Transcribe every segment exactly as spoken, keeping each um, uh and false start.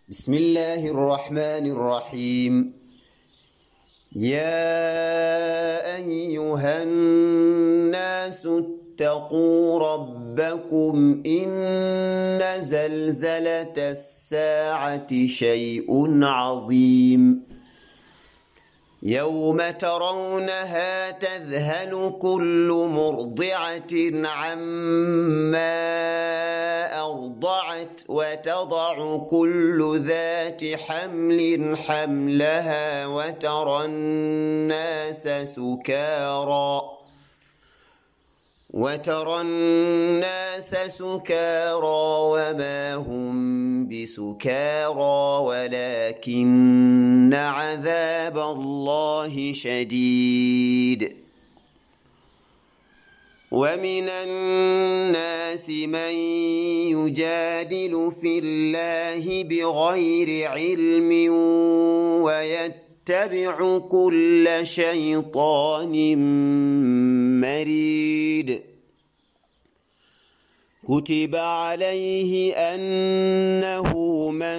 بسم الله الرحمن الرحيم. يا أيها الناس اتقوا ربكم إن زلزلة الساعة شيء عظيم يوم ترونها تذهل كل مرضعة عما أرضعت وتضع كل ذات حمل حملها وترى الناس سكارى وترى الناس سكارى وما هم بسكارى ولكن عذاب الله شديد. ومن الناس من يجادل في الله بغير علم ويتبع كل شيطان مريد. كتب عليه أنه من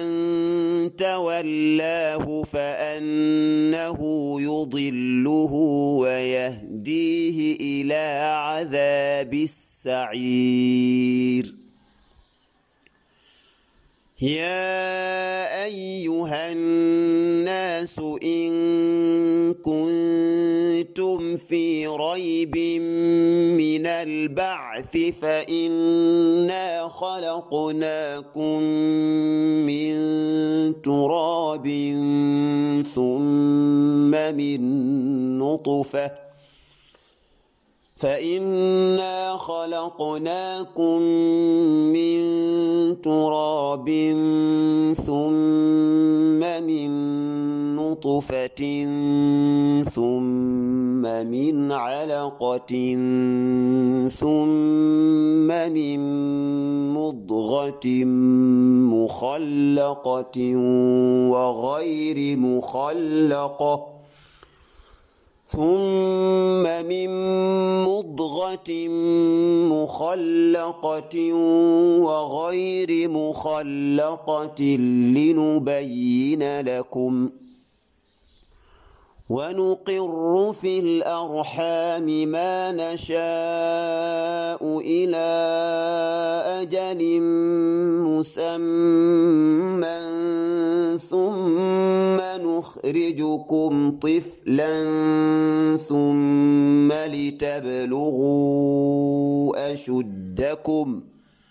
تولاه فأنه يضله ويهديه إلى عذاب السعير. يا أيها الناس إن كنتم في ريب من البعث فإنا خلقناكم من تراب ثم من نطفة فإنا خلقناكم من تراب ثم من نطفة ثم من علقة ثم من مضغة مخلقة وغير مخلقة ثم من مضغة مخلقة وغير مخلقة لنبين لكم ونقر في الأرحام ما نشاء إلى أجل مسمى ثم نخرجكم طفلا ثم لتبلغوا أشدكم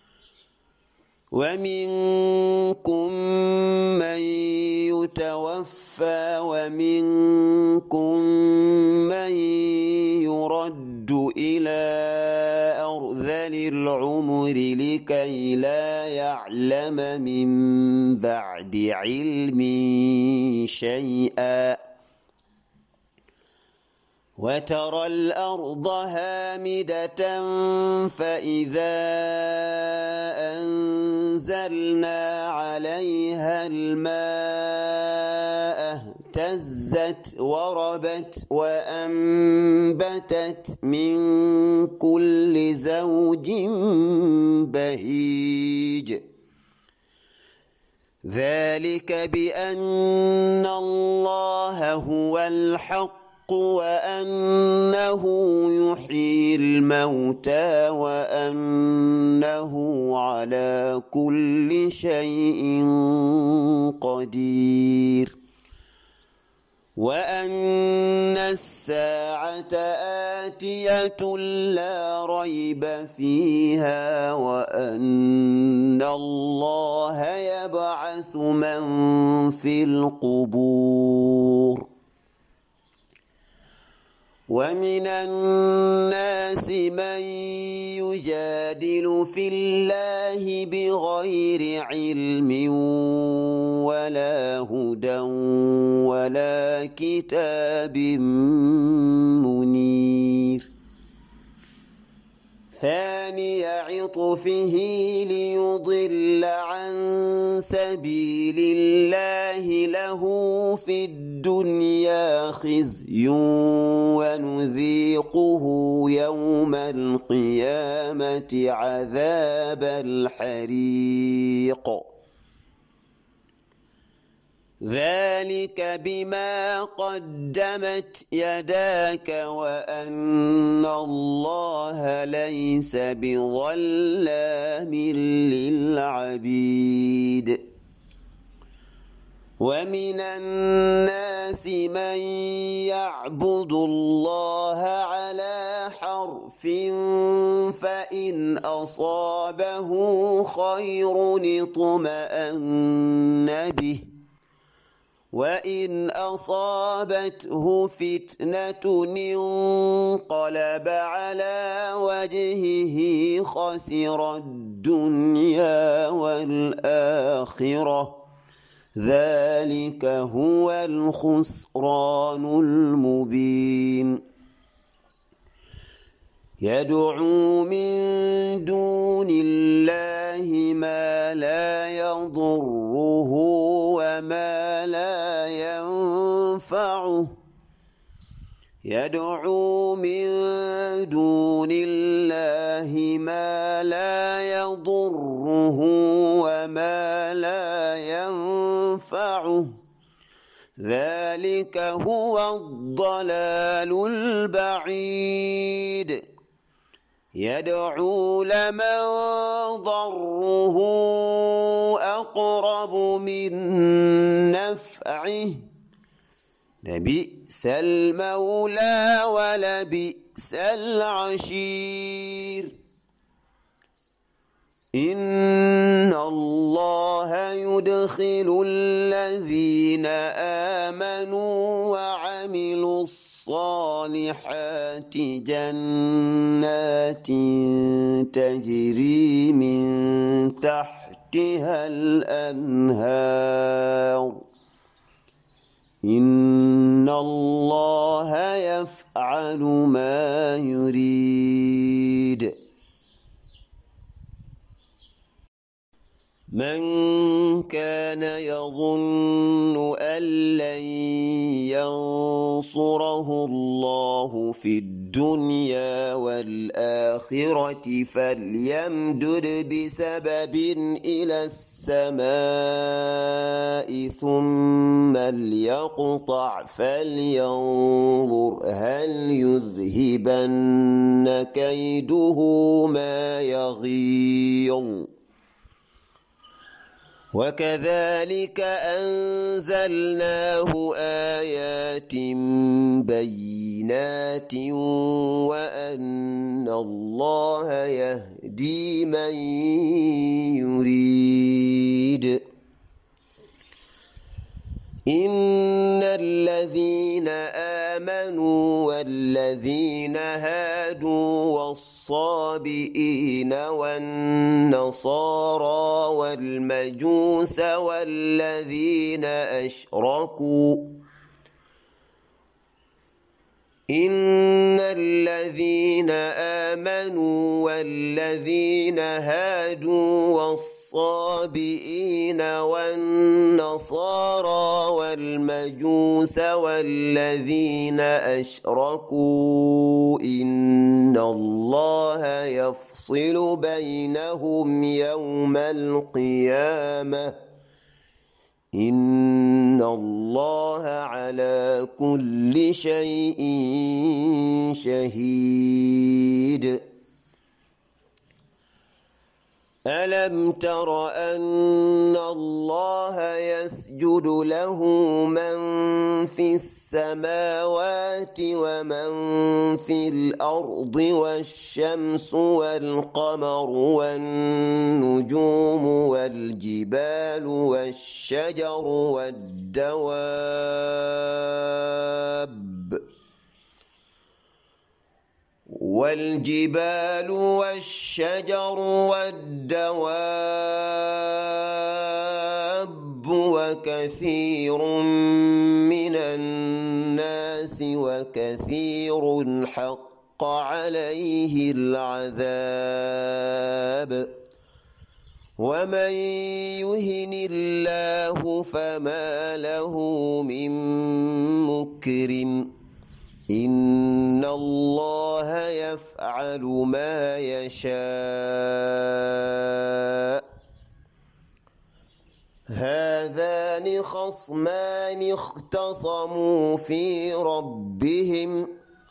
ومنكم من يتوفى ومنكم من يرد إلى أرذل العمر لكي لا يعلم من بعد علم شيئا. وترى الأرض هامدة فإذا أنزلنا عليها الماء اهتزت وربت وأنبتت من كل زوج بهيج. ذلك بأن الله هو الحق وأنه يحيي الموتى وأنه على كل شيء قدير وأن الساعة آتية لا ريب فيها وأن الله يبعث من في القبور. ومن الناس من يجادل في الله بغير علم ولا هدى ولا كتاب منير. ثاني عطفه ليضل عن سبيل الله له في الدنيا خزي ونذيقه يوم القيامة عذاب الحريق. ذلك بما قدمت يداك وأن الله ليس بظلام للعبيد ومن الناس من يعبد الله على حرف فإن أصابه خير اطمأن به وإن أصابته فتنة انقلب على وجهه خسر الدنيا والآخرة ذلك هو الخسران المبين يدعو من دون الله ما لا يضره وما لا ينفعه يدعو من دون الله ما لا يضره وما لا ينفعه ذلك هو الضلال البعيد يدعو لمن ضره أقرب من نفعه لبئس المولى ولبئس العشير إن الله يدخل الذين آمنوا وعملوا الصالحات جنات تجري من تحتها الأنهار إن الله يفعل ما يريد من كان يظن أن لن ينصره الله في الدنيا والآخرة فليمدد بسبب إلى السماء ثم ليقطع فلينظر هل يذهبن كيده ما يغيظ وكذلك أنزلناه آيات بينات وأن الله يهدي من يريد إن الذين آمنوا والذين هادوا والصابئين والنصارى والمجوس والذين أشركوا إن الذين آمنوا والذين هادوا والصابئين والنصارى والمجوس والذين أشركوا إن الله يفصل بينهم يوم القيامة إن الله على كل شيء شهيد ألم تر أن الله يسجد له من في السماوات ومن في الأرض والشمس والقمر والنجوم والجبال والشجر والدواب والجبال والشجر والدواب وكثير من الناس وكثير حق عليه العذاب ومن يهن الله فما له من مكرم إن الله يفعل ما يشاء هذان خصمان اختصموا في ربهم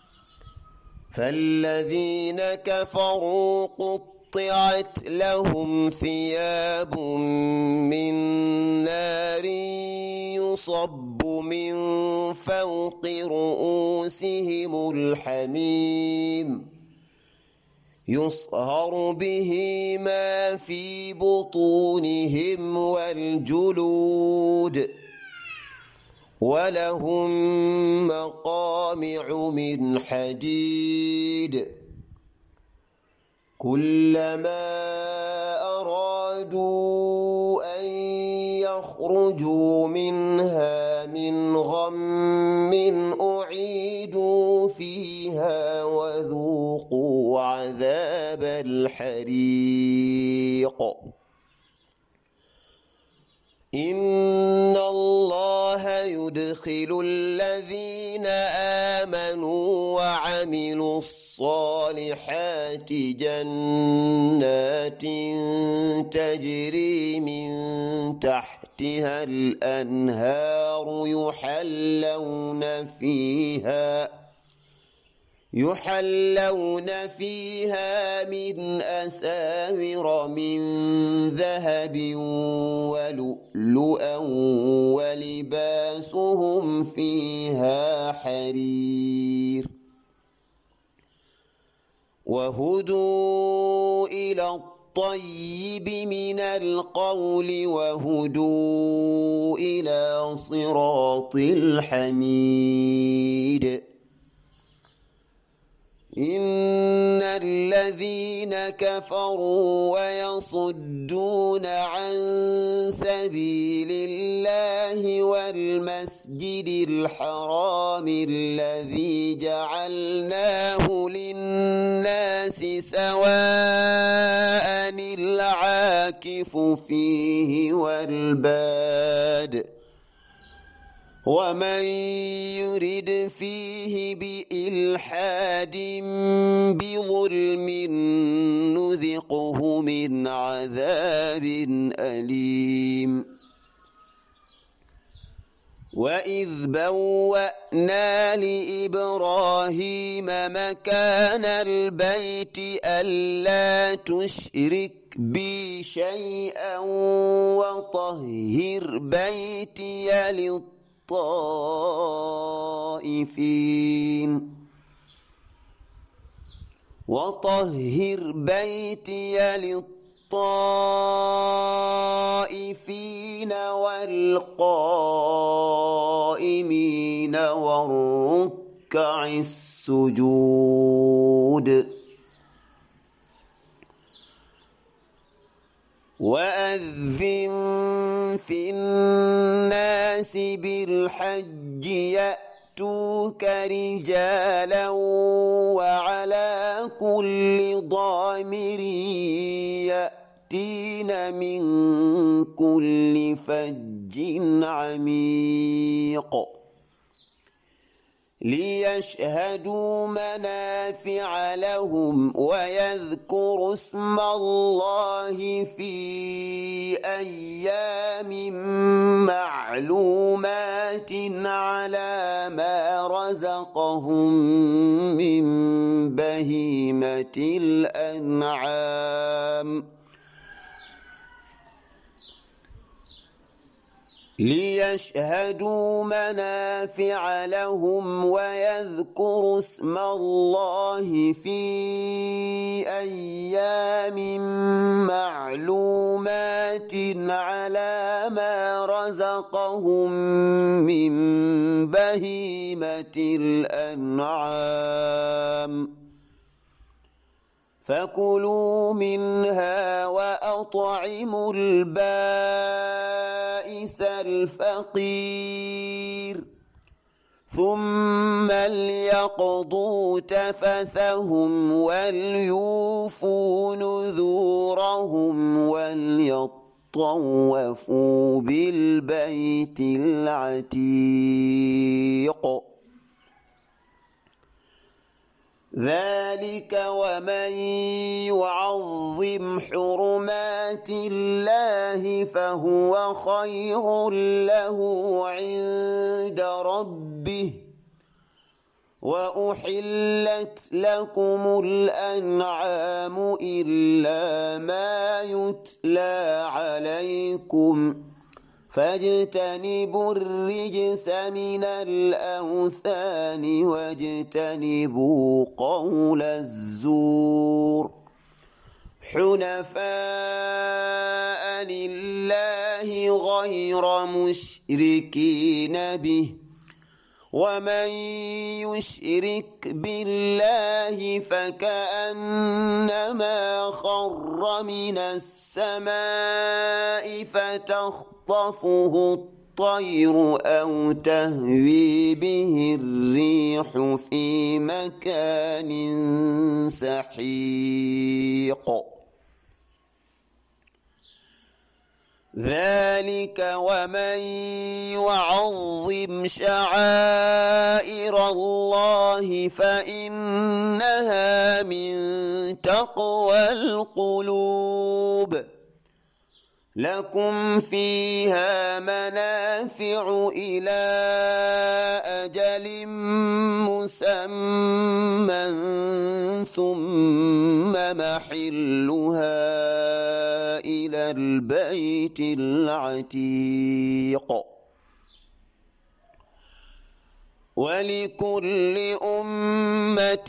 فالذين كفروا قطعت لهم ثياب من نار يصب من فوق رؤوسهم الحميم يصهر به ما في بطونهم والجلود ولهم مقامع من حديد كلما أرادوا أن يخرجوا منها من غم أعيدوا فيها وذوقوا عذاب الحريق إن الله يدخل الذين آمنوا وعملوا الصالحات جنات تجري من تحتها الأنهار يحلون فيها يحلون فيها من أساور من ذهب ولؤلؤا ولباسهم فيها حرير وهدوا إلى الطيب من القول وهدوا إلى صراط الحميد إن الذين كفروا ويصدون عن سبيل الله والمسجد الحرام الذي جعلناه للناس سواء العاكف فيه والباد ومن يرد فيه بإلحاد بظلم نذقه من عذاب أليم وإذ بوأنا لإبراهيم مكان البيت ألا تشرك بي شيئا وطهر بيتي للطائفين وطهر بيتي للطائفين والقائمين والركع السجود وأذن في الناس بالحج يأتوك رجالا وعلى كل ضامر يأتين من كل فج عميق ليشهدوا منافع لهم ويذكروا اسم الله في أيام معلومات على ما رزقهم من بهيمة الأنعام ليشهدوا منافع لهم ويذكروا اسم الله في أيام معلومات على ما رزقهم من بهيمة الأنعام فكلوا منها وأطعموا البائس الفقير ثم ليقضوا تفثهم وليوفوا نذورهم وليطوفوا بالبيت العتيق ذلك ومن يعظم حرمات الله فهو خير له عند ربه وأحلت لكم الأنعام إلا ما يتلى عليكم فاجتنبوا الرجس من الأوثان واجتنبوا قول الزور حنفاء لله غير مشركين به ومن يشرك بالله فكأنما خر من السماء فتخطفه الطير أو تهوي به الريح في مكان سحيق ذلك ومن يعظم شعائر الله فإنها من تقوى القلوب لكم فيها منافع إلى أجل مسمى ثم محلها إلى البيت العتيق ولكل أمة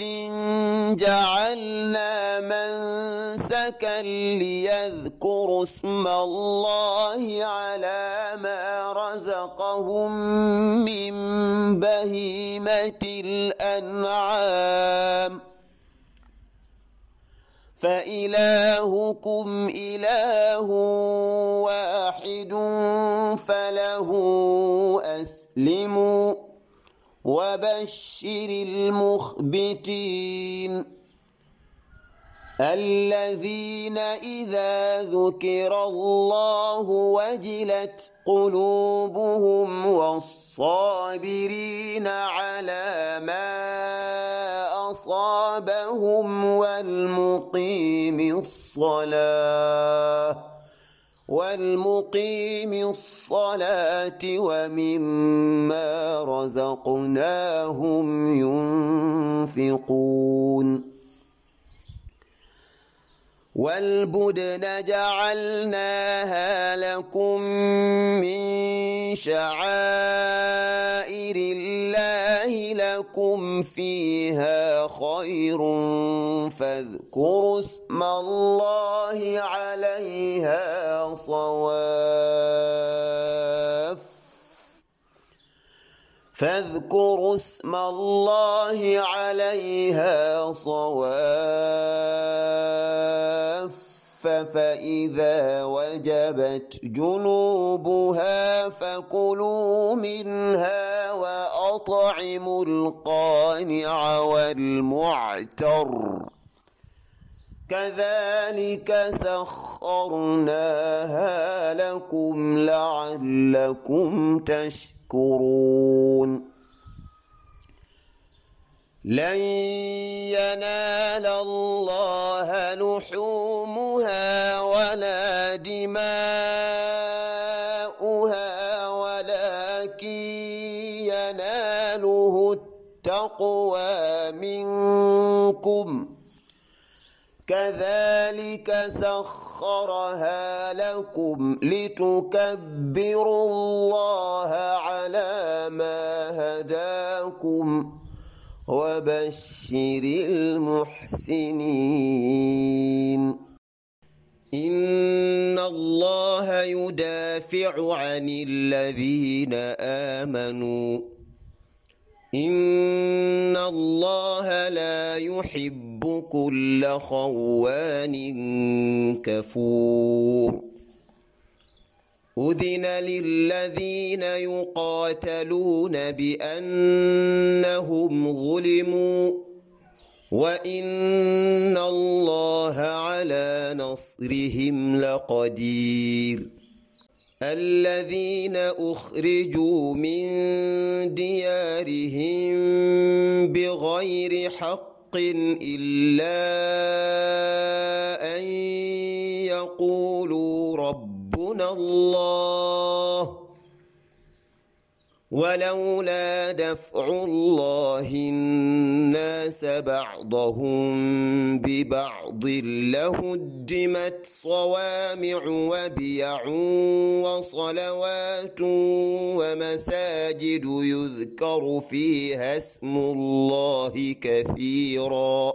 جعلنا منسكا ليذكروا اسم الله على ما رزقهم من بهيمة الأنعام فإلهكم إله واحد فله أسلموا وبشر المخبتين الذين إذا ذكر الله وجلت قلوبهم والصابرين على ما أصابهم والمقيم الصلاة والمقيم الصلاة ومما رزقناهم ينفقون والبدن جعلناها لكم من شعائر الله لكم فيها خير فاذكروا اسم الله عليها صواف فاذكروا اسم الله عليها صواف فإذا وجبت جنوبها فكلوا منها وأطعموا القانع والمعتر كذلك سخرناها لكم لعلكم تشكرون لن ينال الله لحومها ولا دماؤها ولكن يناله التقوى منكم كذلك سخرها لكم لتكبروا الله على ما هداكم وبشر المحسنين إن الله يدافع عن الذين آمنوا إن الله لا يحب كل خوان كفور أذن للذين يقاتلون بأنهم ظلموا وإن الله على نصرهم لقدير الذين أخرجوا من ديارهم بغير حق بحق إلا أن يقولوا ربنا الله ولولا دفع الله الناس بعضهم ببعض لهدمت صوامع وبيع وصلوات ومساجد يذكر فيها اسم الله كثيرا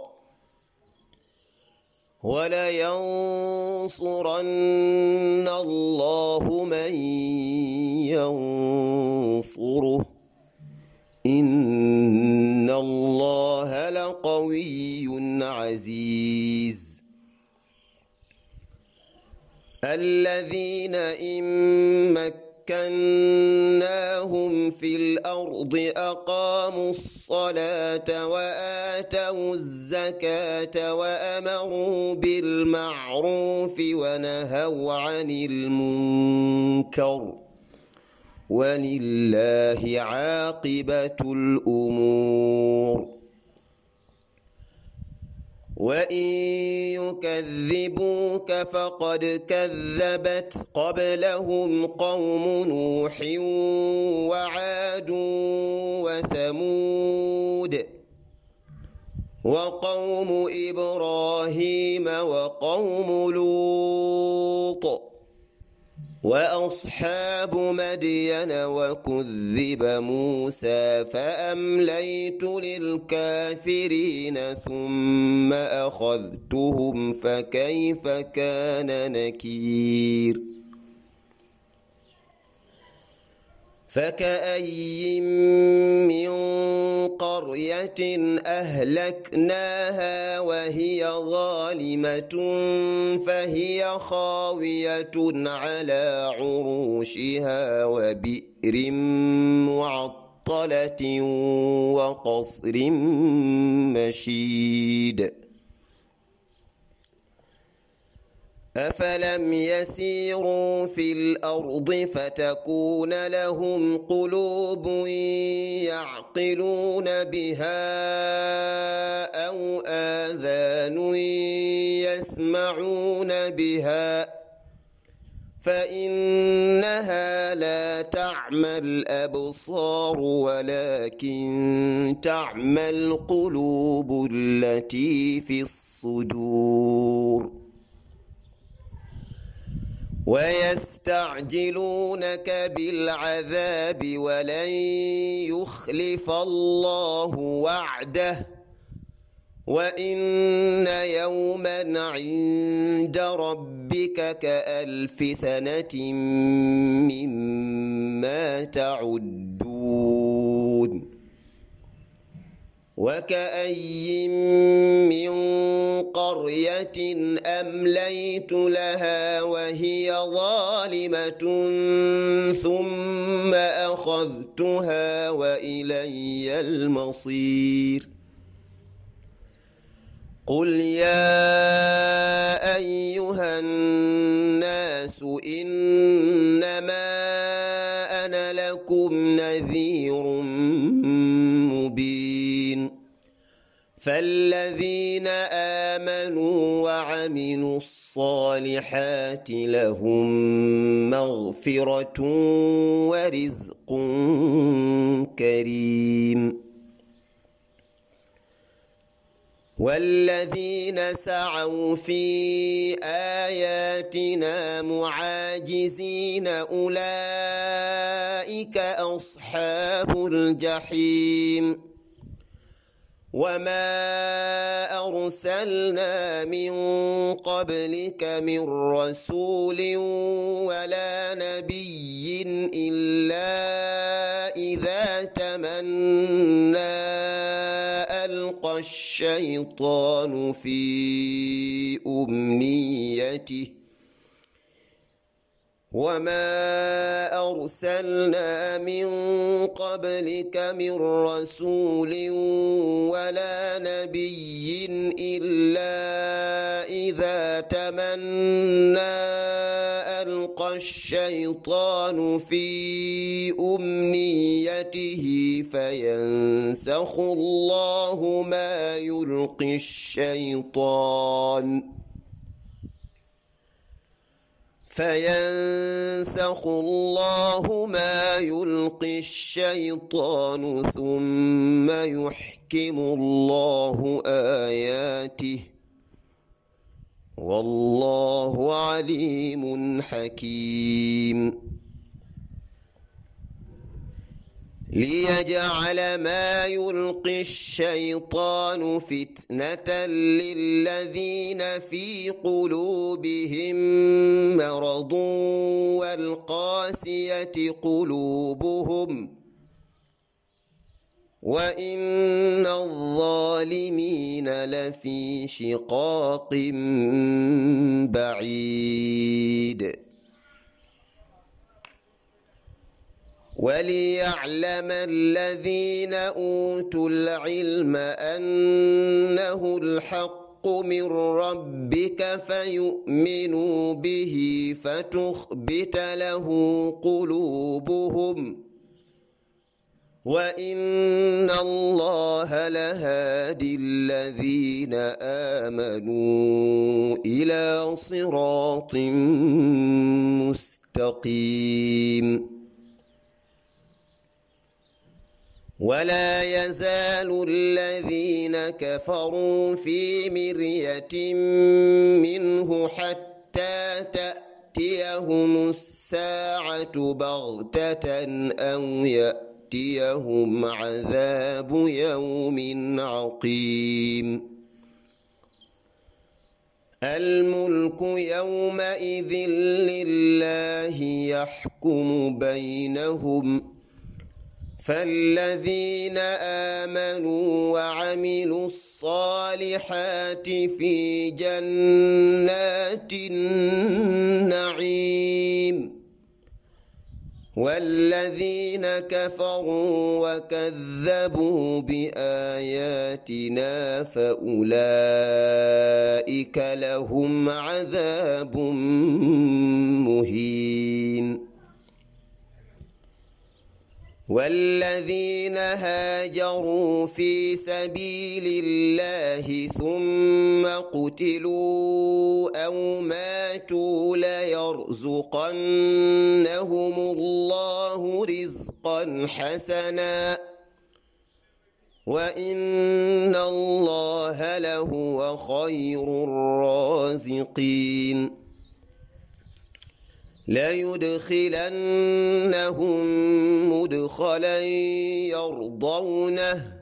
ولينصرن الله من ينصره إن الله لقوي عزيز الذين إن مكناهم في الأرض أقاموا الصلاة وآتوا الزكاة وأمروا بالمعروف ونهوا عن المنكر ولله عاقبة الأمور وإن يكذبوك فقد كذبت قبلهم قوم نوح وعاد وثمود وقوم إبراهيم وقوم لوط وأصحاب مدين وكذب موسى فأمليت للكافرين ثم أخذتهم فكيف كان نكير فكأي من قرية أهلكناها وهي ظالمة فهي خاوية على عروشها وبئر معطلة وقصر مشيد أفلم يسيروا في الأرض فتكون لهم قلوب يعقلون بها أو آذان يسمعون بها فإنها لا تعمى الأبصار ولكن تعمى القلوب التي في الصدور ويستعجلونك بالعذاب ولن يخلف الله وعده وإن يوما عند ربك كألف سنة مما تعدون وكأي من قرية أمليت لها وهي ظالمة ثم أخذتها وإلي المصير قل يا أيها الناس إنما أنا لكم نذير مبين فالذين آمنوا وعملوا الصالحات لهم مغفرة ورزق كريم والذين سعوا في آياتنا معاجزين أولئك أصحاب الجحيم وما أرسلنا من قبلك من رسول ولا نبي إلا إذا تمنى ألقى الشيطان في أمنيته وما أرسلنا من قبلك من رسول ولا نبي إلا إذا تمنى ألقى فيلقى الشيطان في أمنيته فينسخ الله ما يلقي الشيطان فينسخ الله ما يلقي الشيطان ثم يحكم الله آياته والله عليم حكيم ليجعل ما يلقي الشيطان فتنة للذين في قلوبهم مرض والقاسية قلوبهم وإن الظالمين لفي شقاق بعيد وليعلم الذين أوتوا العلم أنه الحق من ربك فيؤمنوا به فتخبت له قلوبهم وإن الله لهادي الذين آمنوا إلى صراط مستقيم ولا يزال الذين كفروا في مرية منه حتى تأتيهم الساعة بغتة أو يأتيهم عذاب يوم عقيم الملك يومئذ لله يحكم بينهم فالذين آمنوا وعملوا الصالحات في جنات النعيم والذين كفروا وكذبوا بآياتنا فأولئك لهم عذاب مهين والذين هاجروا في سبيل الله ثم قتلوا أو ماتوا ليرزقنهم الله رزقا حسنا وإن الله لهو خير الرازقين ليدخلنهم مدخلا يرضونه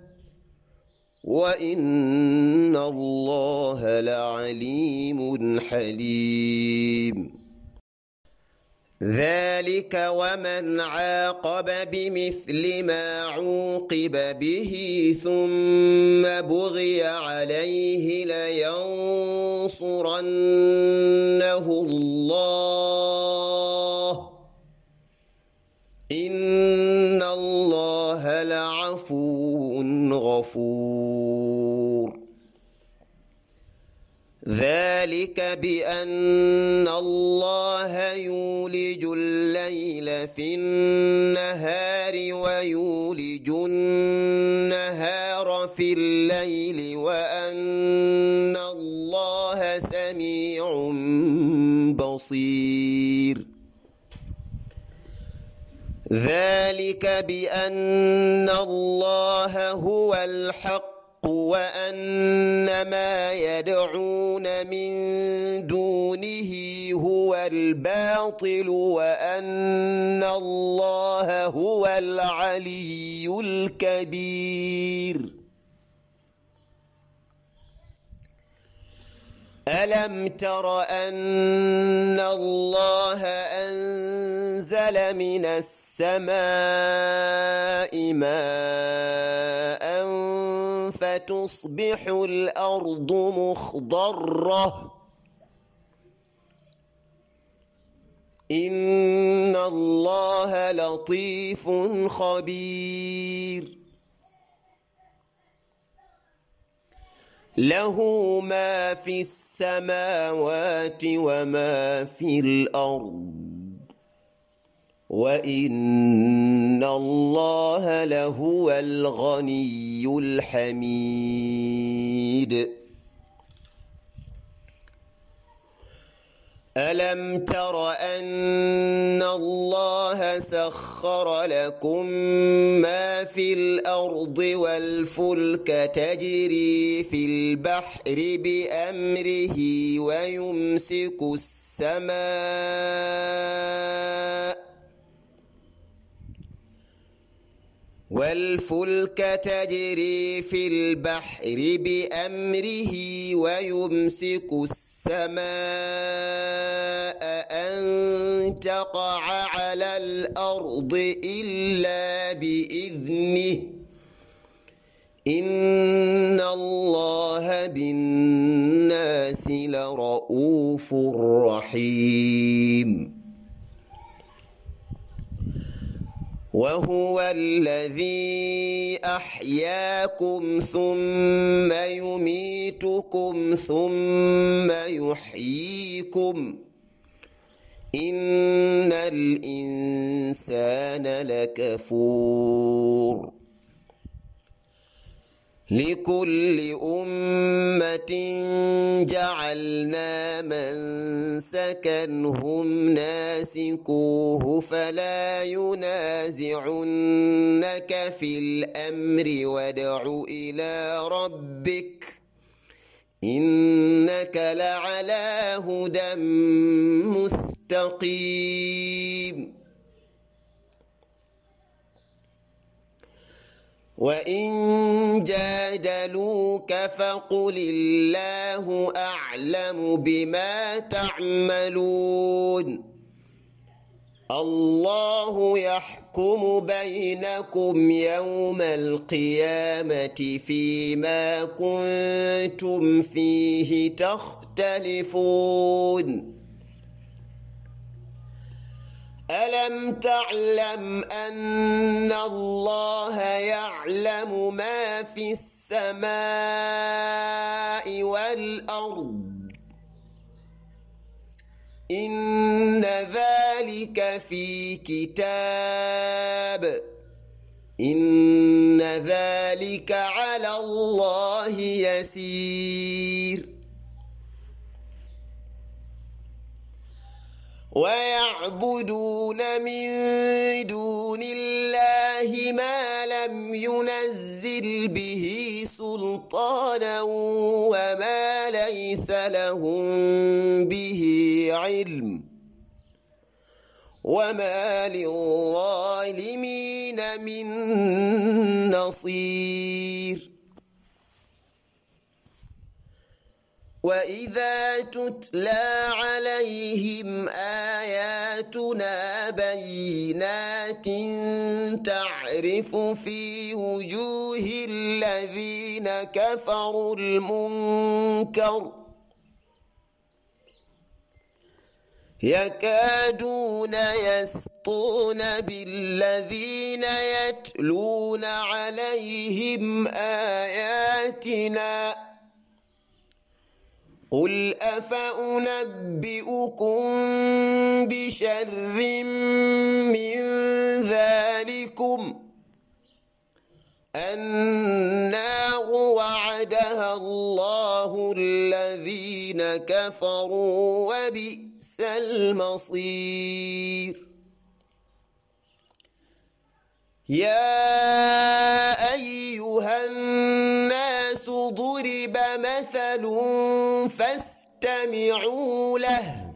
وإن الله لعليم حليم ذلك ومن عاقب بمثل ما عوقب به ثم بغي عليه لينصرنه الله إن الله لعفو غفور ذلك بأن الله يولج الليل في النهار ويولج النهار في الليل وأن الله سميع بصير ذلك بأن الله هو الحق وأن ما يدعون من دونه هو الباطل وأن الله هو العلي الكبير ألم تر أن الله أنزل من السماء ماء فتصبح الأرض مخضرة إن الله لطيف خبير له ما في السماوات وما في الأرض وإن الله لهو الغني الحميد. ألم تر أن الله سخر لكم ما في الأرض والفلك تجري في البحر بأمره ويمسك السماء والفلك تجري في البحر بأمره ويمسك السماء أن تقع على الأرض إلا بإذنه إن الله بالناس لرؤوف رحيم. وهو الذي أحياكم ثم يميتكم ثم يحييكم إن الإنسان لكفور. لكل أمة جعلنا منسكا هم ناسكوه فلا ينازعنك في الأمر وادع إلى ربك إنك لعلى هدى مستقيم. وإن جادلوك فقل الله أعلم بما تعملون الله يحكم بينكم يوم القيامة فيما كنتم فيه تختلفون. ألم تعلم أن الله يعلم ما في السماء والأرض إن ذلك في كتاب إن ذلك على الله يسير. ويعبدون من دون الله ما لم ينزل به سلطانا وما ليس لهم به علم وما للظالمين من نصير. وإذا تتلى عليهم آياتنا بينات تعرف في وجوه الذين كفروا المنكر يكادون يسطون بالذين يتلون عليهم آياتنا قل أفأنبئكم بشر من ذلكم النار وعدها الله الذين كفروا وبئس المصير. يا أيها الناس ضرب مثل فاستمعوا له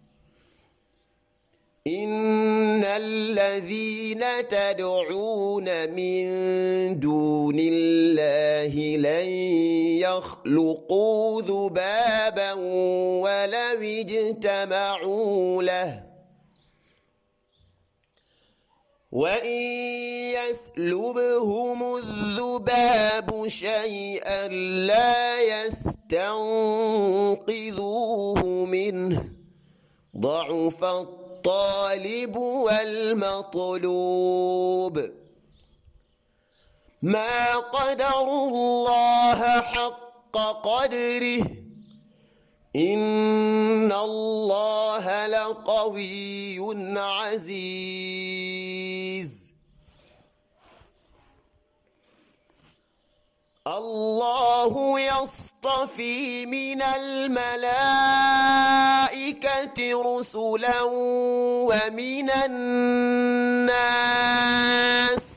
إن الذين تدعون من دون الله لن يخلقوا ذبابا ولو اجتمعوا له وإن يسلبهم الذباب شيئا لا يستنقذوه منه ضعف الطالب والمطلوب ما قدروا الله حق قدره إن الله لقوي عزيز الله يصطفي من الملائكة رسلا ومن الناس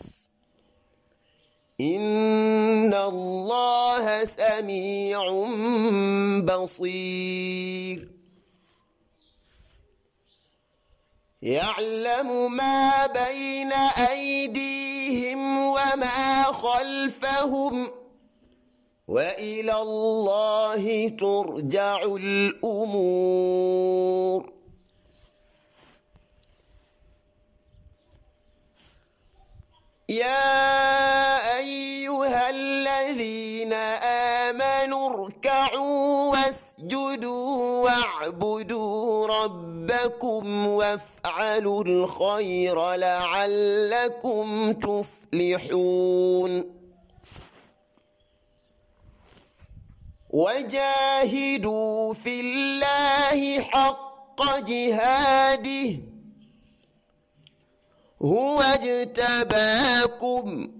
إن الله سميع بصير يعلم ما بين أيديهم وما خلفهم وإلى الله ترجع الأمور يا أيها الذين آمنوا اركعوا واسجدوا واعبدوا ربكم وافعلوا الخير لعلكم تفلحون وجاهدوا في الله حق جهاده هو اجتباكم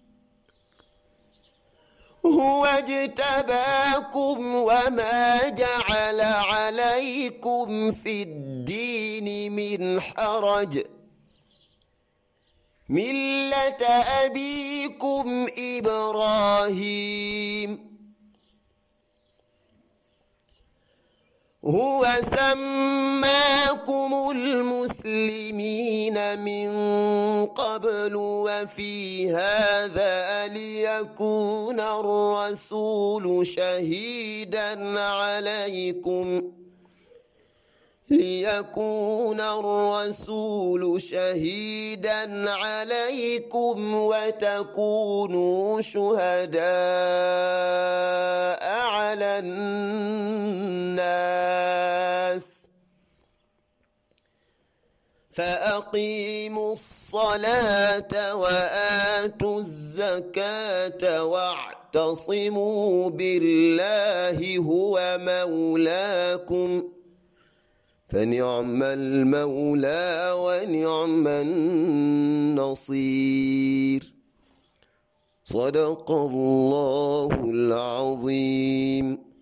هو اجتباكم وما جعل عليكم في الدين من حرج ملة أبيكم إبراهيم هو سماكم المسلمين من قبل وفي هذا ليكون الرسول شهيدا عليكم ليكون الرسول شهيدا عليكم وتكونوا شهداء على الناس فأقيموا الصلاة وآتوا الزكاة واعتصموا بالله هو مولاكم فنعم المولى ونعم النصير صدق الله العظيم.